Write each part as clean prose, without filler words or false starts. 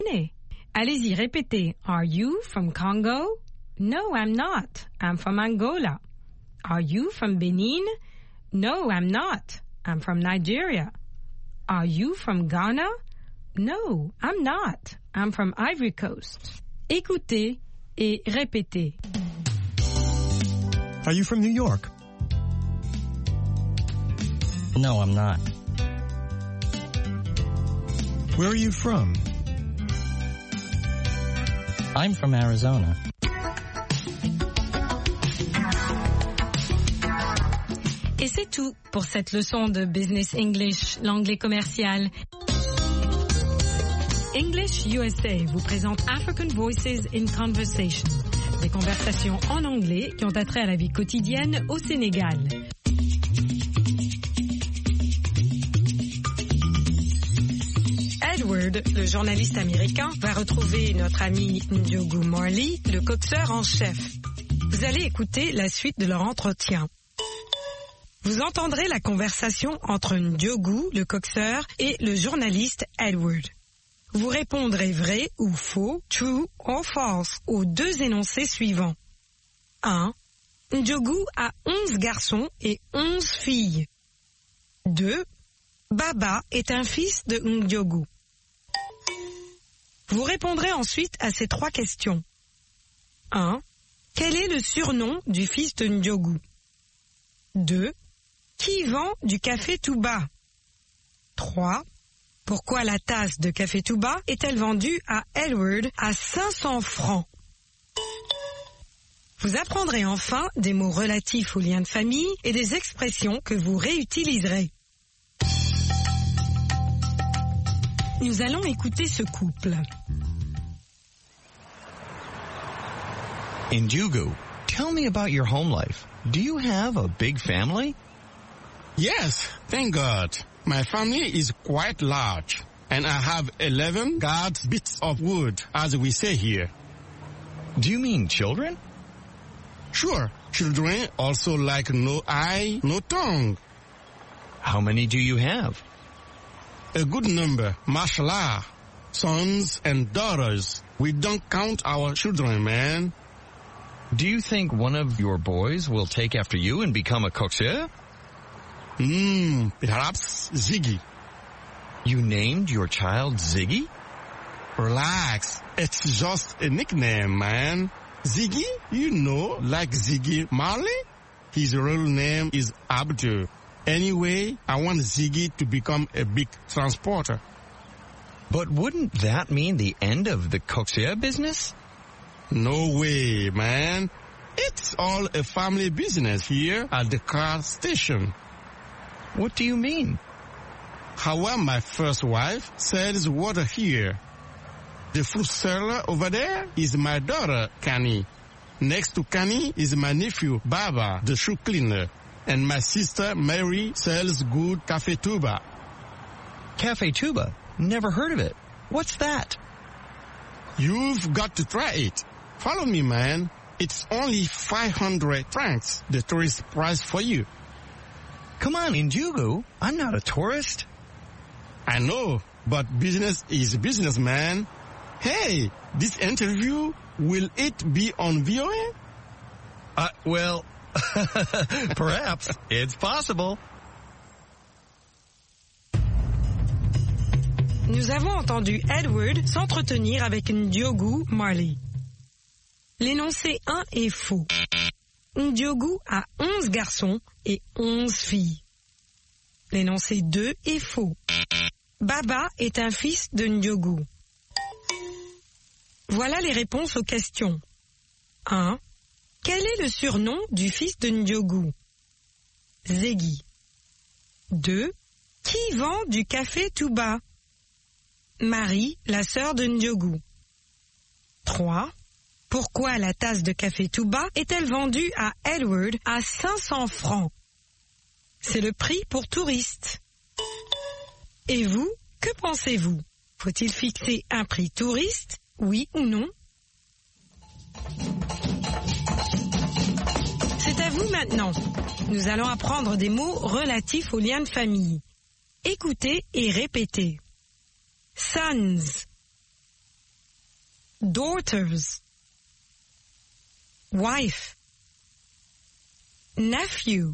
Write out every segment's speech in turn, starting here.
Allez-y, répétez. Are you from Congo? No, I'm not. I'm from Angola. Are you from Benin? No, I'm not. I'm from Nigeria. Are you from Ghana? No, I'm not. I'm from Ivory Coast. Écoutez et répétez. Are you from New York? No, I'm not. Where are you from? I'm from Arizona. Et c'est tout pour cette leçon de Business English, l'anglais commercial. English USA vous présente African Voices in Conversation, des conversations en anglais qui ont attrait à la vie quotidienne au Sénégal. Edward, le journaliste américain, va retrouver notre ami Ndiogu Marley, le coxeur en chef. Vous allez écouter la suite de leur entretien. Vous entendrez la conversation entre Ndiogu, le coxeur, et le journaliste Edward. Vous répondrez vrai ou faux, true or false, aux deux énoncés suivants. 1. Ndiogu a 11 garçons et 11 filles. 2. Baba est un fils de Ndiogu. Vous répondrez ensuite à ces 3 questions. 1. Quel est le surnom du fils de Ndiogu? 2. Qui vend du café Touba? 3. Pourquoi la tasse de café Touba est-elle vendue à Edward à 500 francs? Vous apprendrez enfin des mots relatifs aux liens de famille et des expressions que vous réutiliserez. Nous allons écouter ce couple. Ndiogu, tell me about your home life. Do you have a big family? Yes, thank God. My family is quite large, and I have 11 guards bits of wood, as we say here. Do you mean children? Sure, children also like no eye, no tongue. How many do you have? A good number, mashallah. Sons and daughters. We don't count our children, man. Do you think one of your boys will take after you and become a coxeur? Perhaps Ziggy. You named your child Ziggy? Relax. It's just a nickname, man. Ziggy, you know, like Ziggy Marley? His real name is Abdul. Anyway, I want Ziggy to become a big transporter. But wouldn't that mean the end of the coxeur business? No way, man. It's all a family business here at the car station. What do you mean? How my first wife sells water here. The fruit seller over there is my daughter, Kani. Next to Kani is my nephew, Baba, the shoe cleaner. And my sister, Mary, sells good Café Touba. Café Touba? Never heard of it. What's that? You've got to try it. Follow me, man. It's only 500 francs, the tourist price for you. Come on, Ndiogu. I'm not a tourist. I know, but business is business, man. Hey, this interview, will it be on VOA? Well, perhaps. It's possible. Nous avons entendu Edward s'entretenir avec Ndiogu Marley. L'énoncé 1 est faux. Ndiogu a 11 garçons et 11 filles. L'énoncé 2 est faux. Baba est un fils de Ndiogu. Voilà les réponses aux questions. 1. Quel est le surnom du fils de Ndiogu? Ziggy. 2. Qui vend du café Touba? Marie, la sœur de Ndiogu. 3. Pourquoi la tasse de café Touba est-elle vendue à Edward à 500 francs? C'est le prix pour touristes. Et vous, que pensez-vous? Faut-il fixer un prix touriste, oui ou non? C'est à vous maintenant. Nous allons apprendre des mots relatifs aux liens de famille. Écoutez et répétez. Sons, daughters, wife, nephew.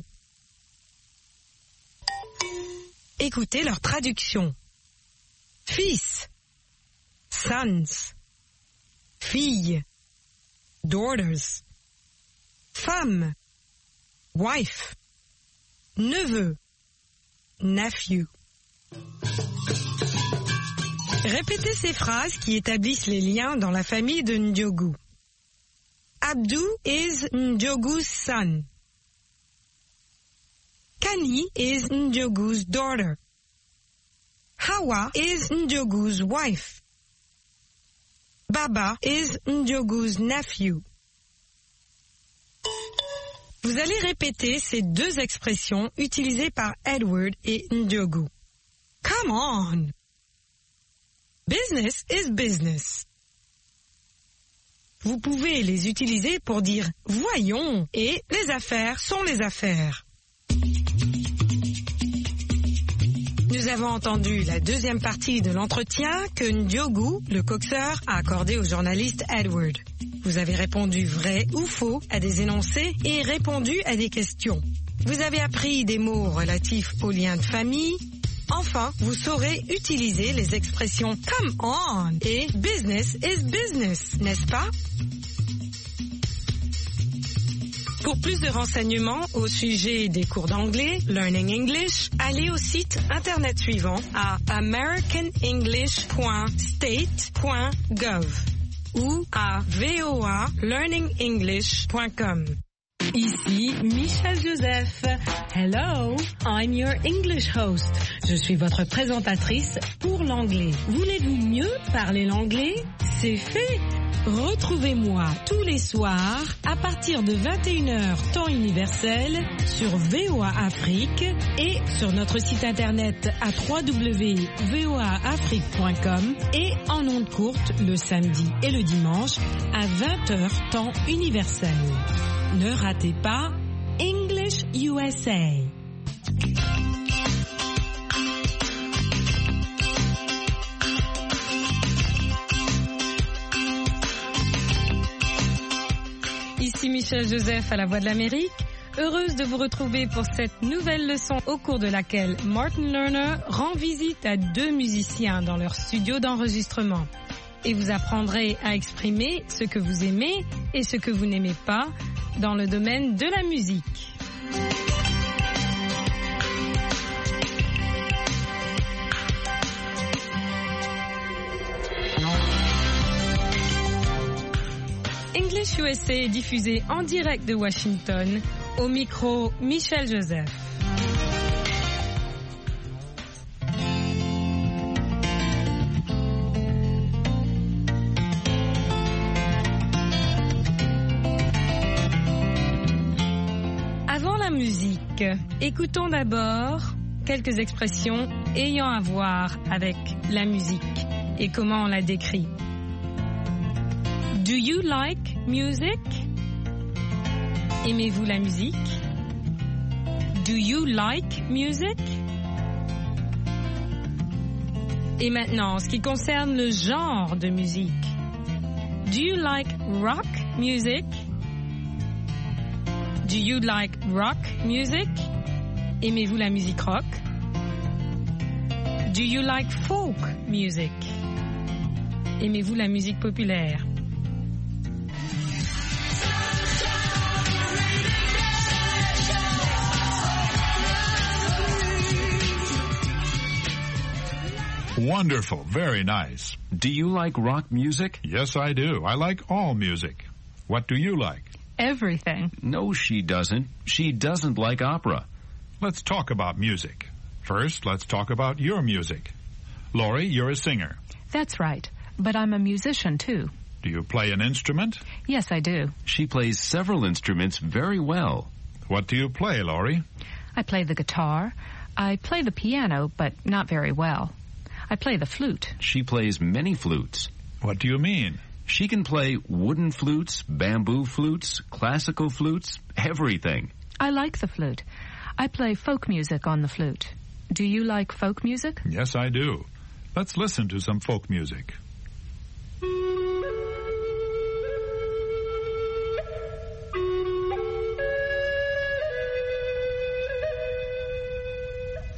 Écoutez leur traduction. Fils, sons, fille, daughters, femme, wife, neveu, nephew. Répétez ces phrases qui établissent les liens dans la famille de Ndiogu. Abdou is Ndiogu's son. Kani is Ndiogu's daughter. Hawa is Ndiogu's wife. Baba is Ndiogu's nephew. Vous allez répéter ces deux expressions utilisées par Edward et Ndiogu. Come on! Business is business. Vous pouvez les utiliser pour dire « voyons » et « les affaires sont les affaires ». Nous avons entendu la deuxième partie de l'entretien que Ndiogu, le coxeur, a accordé au journaliste Edward. Vous avez répondu vrai ou faux à des énoncés et répondu à des questions. Vous avez appris des mots relatifs aux liens de famille. Enfin, vous saurez utiliser les expressions « come on » et « business is business », n'est-ce pas? Pour plus de renseignements au sujet des cours d'anglais, Learning English, allez au site internet suivant à americanenglish.state.gov ou à voalearningenglish.com. Ici Michel Joseph. Hello, I'm your English host. Je suis votre présentatrice pour l'anglais. Voulez-vous mieux parler l'anglais? C'est fait. Retrouvez-moi tous les soirs à partir de 21h temps universel sur VOA Afrique et sur notre site internet à www.voaafrique.com et en ondes courtes le samedi et le dimanche à 20h temps universel. Ne ratez pas English USA. Ici Michel Joseph à la Voix de l'Amérique, heureuse de vous retrouver pour cette nouvelle leçon au cours de laquelle Martin Lerner rend visite à deux musiciens dans leur studio d'enregistrement. Et vous apprendrez à exprimer ce que vous aimez et ce que vous n'aimez pas dans le domaine de la musique. English USA est diffusé en direct de Washington, au micro Michel Joseph. Avant la musique, écoutons d'abord quelques expressions ayant à voir avec la musique et comment on la décrit. Do you like music? Aimez-vous la musique? Do you like music? Et maintenant, en ce qui concerne le genre de musique. Do you like rock music? Do you like rock music? Aimez-vous la musique rock? Do you like folk music? Aimez-vous la musique populaire? Wonderful. Very nice. Do you like rock music? Yes, I do. I like all music. What do you like? Everything. No, she doesn't. She doesn't like opera. Let's talk about music. First, let's talk about your music. Laurie, you're a singer. That's right. But I'm a musician, too. Do you play an instrument? Yes, I do. She plays several instruments very well. What do you play, Laurie? I play the guitar. I play the piano, but not very well. I play the flute. She plays many flutes. What do you mean? She can play wooden flutes, bamboo flutes, classical flutes, everything. I like the flute. I play folk music on the flute. Do you like folk music? Yes, I do. Let's listen to some folk music.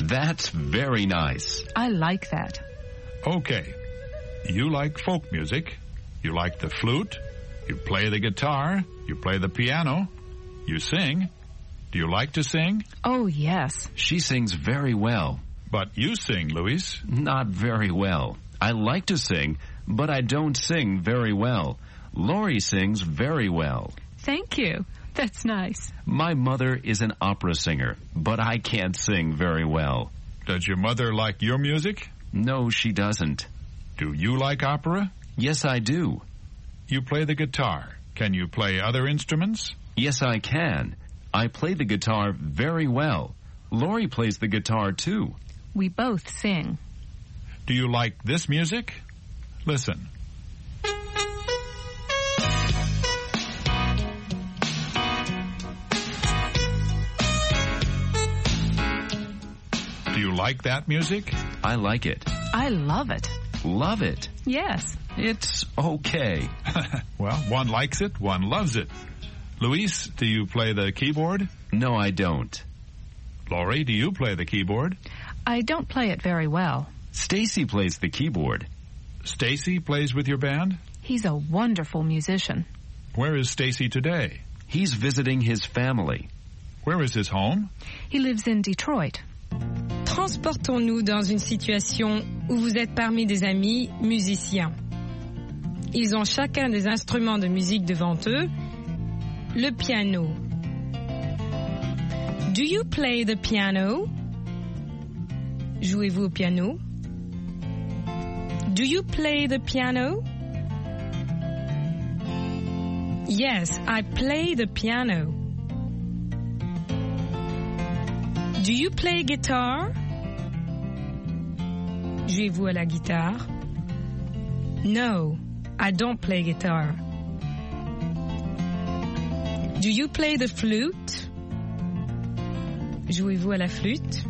That's very nice. I like that. Okay. You like folk music. You like the flute. You play the guitar. You play the piano. You sing. Do you like to sing? Oh, yes. She sings very well. But you sing, Luis. Not very well. I like to sing, but I don't sing very well. Laurie sings very well. Thank you. That's nice. My mother is an opera singer, but I can't sing very well. Does your mother like your music? No, she doesn't. Do you like opera? Yes, I do. You play the guitar. Can you play other instruments? Yes, I can. I play the guitar very well. Laurie plays the guitar, too. We both sing. Do you like this music? Listen. Do you like that music? I like it. I love it. Love it. Yes. It's okay. Well, one likes it, one loves it. Luis, do you play the keyboard? No, I don't. Laurie, do you play the keyboard? I don't play it very well. Stacy plays the keyboard. Stacy plays with your band? He's a wonderful musician. Where is Stacy today? He's visiting his family. Where is his home? He lives in Detroit. Transportons-nous dans une situation où vous êtes parmi des amis musiciens. Ils ont chacun des instruments de musique devant eux. Le piano. Do you play the piano? Jouez-vous au piano? Do you play the piano? Yes, I play the piano. Do you play guitar? Jouez-vous à la guitare? No, I don't play guitar. Do you play the flute? Jouez-vous à la flûte?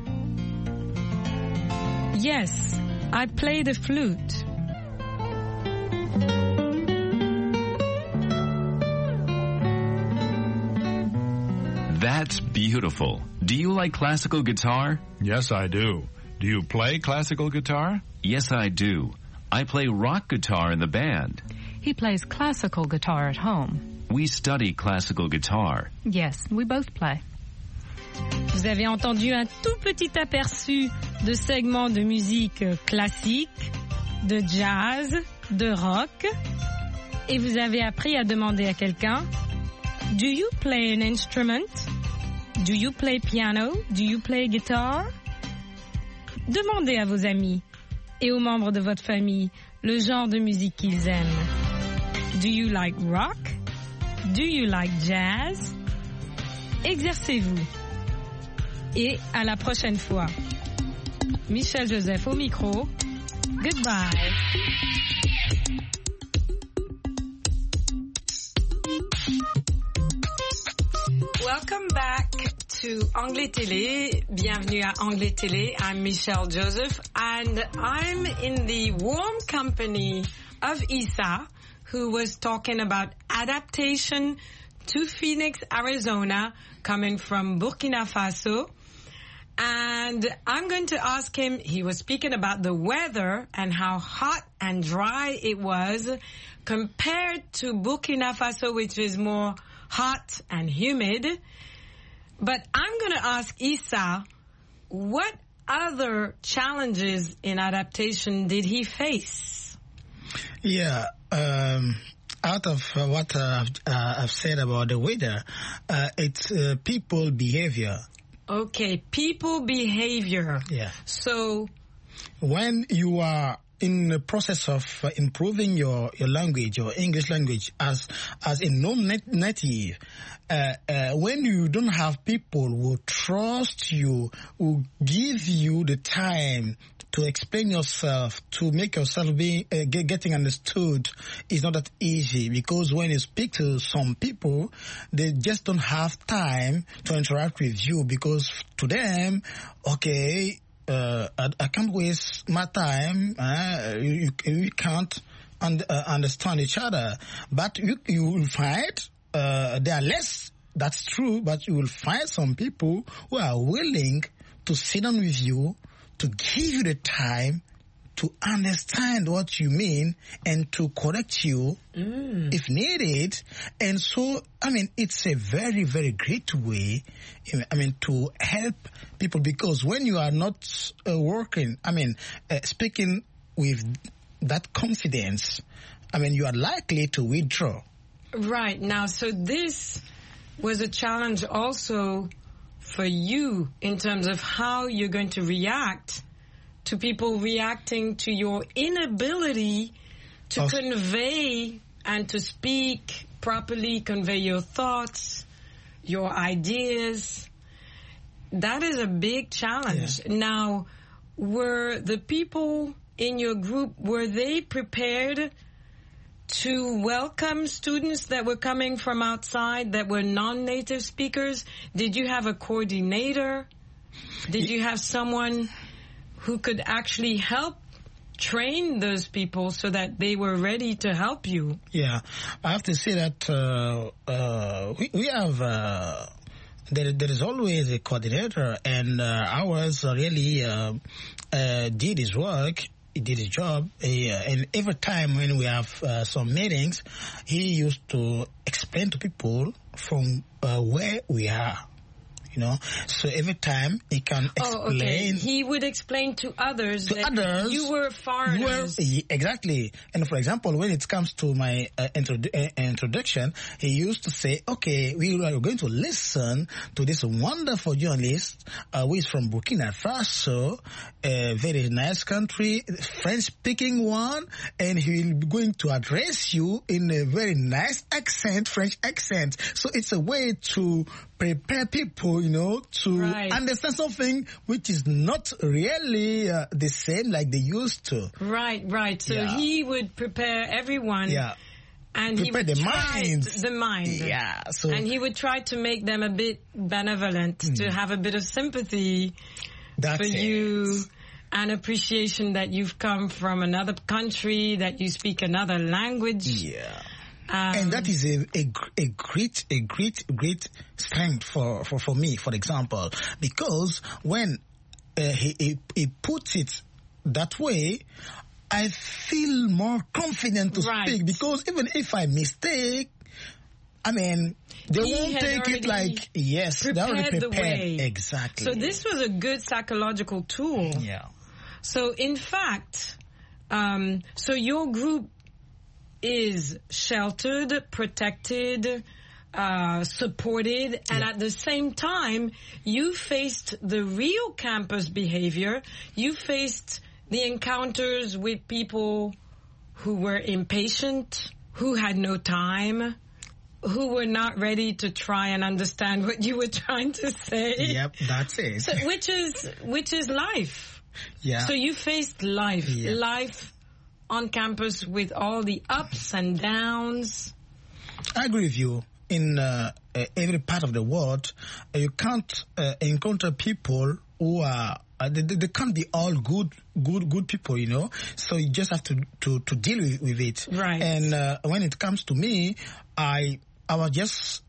Yes, I play the flute. That's beautiful. Do you like classical guitar? Yes, I do. Do you play classical guitar? Yes, I do. I play rock guitar in the band. He plays classical guitar at home. We study classical guitar. Yes, we both play. Vous avez entendu un tout petit aperçu de segments de musique classique, de jazz, de rock, et vous avez appris à demander à quelqu'un, do you play an instrument? Do you play piano? Do you play guitar? Demandez à vos amis et aux membres de votre famille le genre de musique qu'ils aiment. Do you like rock? Do you like jazz? Exercez-vous. Et à la prochaine fois. Michel Joseph au micro. Goodbye. Welcome back to Anglais Télé. Bienvenue à Anglais Télé. I'm Michel Joseph and I'm in the warm company of Isa, who was talking about adaptation to Phoenix, Arizona, coming from Burkina Faso. And I'm going to ask him, he was speaking about the weather and how hot and dry it was compared to Burkina Faso, which is more hot and humid. But I'm going to ask Isa, what other challenges in adaptation did he face? Yeah, out of what I've said about the weather, it's people behavior. Okay, people behavior. Yeah. So when you are in the process of improving your language, your English language, as a non-native, when you don't have people who trust you, who give you the time to explain yourself, to make yourself getting understood, is not that easy, because when you speak to some people, they just don't have time to interact with you, because to them, okay, I can't waste my time. You can't understand each other. But you will find there are less. That's true. But you will find some people who are willing to sit down with you, to give you the time to understand what you mean and to correct you if needed. And so, it's a very, very great way, to help people, because when you are not speaking with that confidence, you are likely to withdraw. Right. Now, so this was a challenge also for you in terms of how you're going to react to people reacting to your inability to convey and to speak properly, convey your thoughts, your ideas. That is a big challenge. Yeah. Now, were the people in your group, were they prepared to welcome students that were coming from outside that were non-native speakers? Did you have a coordinator? Did you have someone who could actually help train those people so that they were ready to help you? Yeah, I have to say that we have, there is always a coordinator, and ours really did his work. He did his job, and every time when we have some meetings, he used to explain to people from where we are. So every time he can explain. Oh, okay. He would explain to others that you were foreigners. Exactly. And for example, when it comes to my introduction, he used to say, okay, we are going to listen to this wonderful journalist who is from Burkina Faso, a very nice country, French-speaking one, and he will be going to address you in a very nice accent, French accent. So it's a way to prepare people, to understand something which is not really the same like they used to. Right. So he would prepare everyone. Yeah. And prepare he would the mind. Yeah. So, and he would try to make them a bit benevolent, to have a bit of sympathy for you, and appreciation that you've come from another country, that you speak another language. Yeah. And that is a great strength for me, for example, because when he puts it that way, I feel more confident to speak, because even if I mistake, they won't take it like, yes, they already prepared. Exactly. So this was a good psychological tool. Yeah. So in fact, so your group is sheltered, protected, supported, and at the same time, you faced the real campus behavior. You faced the encounters with people who were impatient, who had no time, who were not ready to try and understand what you were trying to say. Yep, that's it. So, which is life. Yeah. So you faced life. Yeah. Life on campus with all the ups and downs. I agree with you. In every part of the world, you can't encounter people who are they can't be all good people, So you just have to deal with it. Right. And when it comes to me, I'm just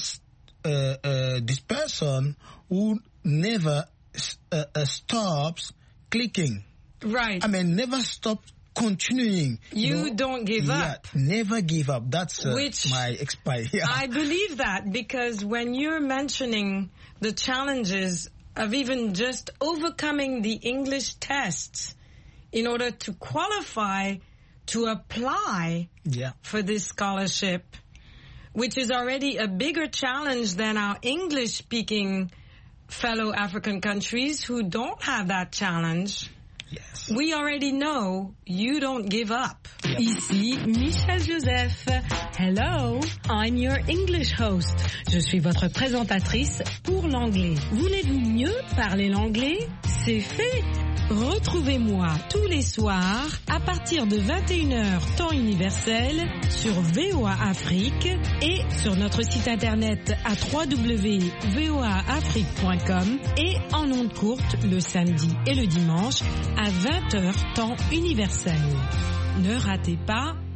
this person who never stops clicking. Right. Never stops continuing. You don't give up. Never give up. That's my expire. Yeah. I believe that, because when you're mentioning the challenges of even just overcoming the English tests in order to qualify to apply for this scholarship, which is already a bigger challenge than our English-speaking fellow African countries who don't have that challenge. Yes. We already know you don't give up. Yep. Ici Michel Joseph. Hello, I'm your English host. Je suis votre présentatrice pour l'anglais. Voulez-vous mieux parler l'anglais? C'est fait. Retrouvez-moi tous les soirs à partir de 21h temps universel sur VOA Afrique et sur notre site internet à www.voaafrique.com et en ondes courtes le samedi et le dimanche à 20h temps universel. Ne ratez pas